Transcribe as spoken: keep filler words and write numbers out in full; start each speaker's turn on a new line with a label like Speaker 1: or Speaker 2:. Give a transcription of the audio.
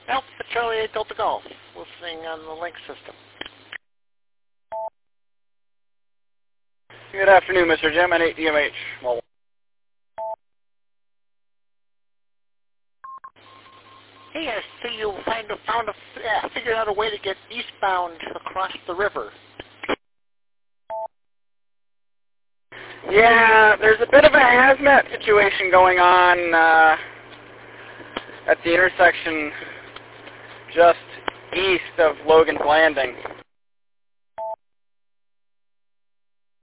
Speaker 1: Alpha Charlie eight Delta Golf, listening on the link system.
Speaker 2: Good afternoon, Mister Jim, N eight D M H. Well,
Speaker 1: Hey, I see you find a, found a, uh, figured out a way to get eastbound across the river.
Speaker 2: yeah, there's a bit of a hazmat situation going on uh, at the intersection just east of Logan's Landing.